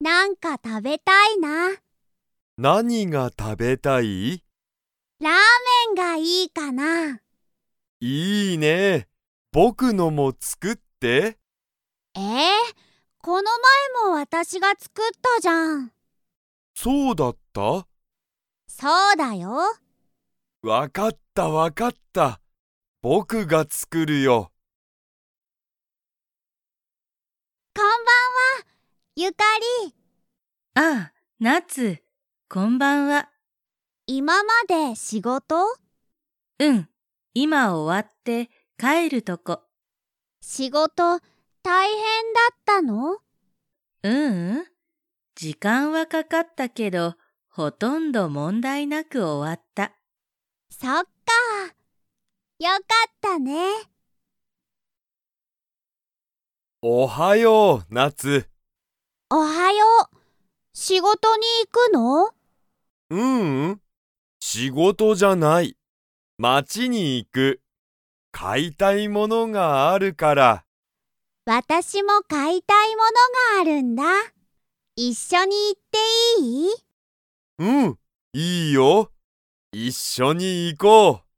なんか食べたいな。 何が食べたい？ ラーメンがいいかな。 いいね。僕のも作って。 この前も私が作ったじゃん。 そうだった？ そうだよ。 わかったわかった。僕が作るよ。 こんばんは、ゆかり。 ああ、夏、こんばんは。 今まで仕事？ うん、今終わって帰るとこ。 仕事大変だったの？ 時間はかかったけど、ほとんど問題なく終わった。 そっか。よかったね。 おはよう、夏。 おはよう。仕事に行くの？ 仕事じゃない。街に行く。買いたいものがあるから。 私も買いたいものがあるんだ。一緒に行っていい？ いいよ。一緒に行こう。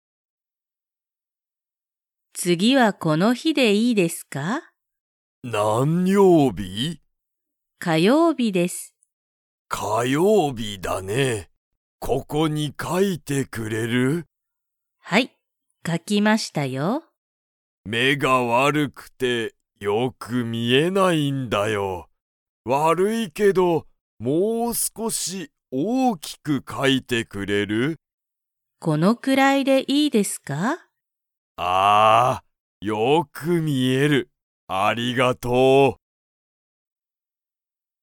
次はこの日でいいですか？ 何曜日？ 火曜日です。 火曜日だね。ここに書いてくれる？ はい、書きましたよ。 目が悪くてよく見えないんだよ。悪いけど、もう少し大きく書いてくれる？ このくらいでいいですか？ ああ、よく見える。ありがとう。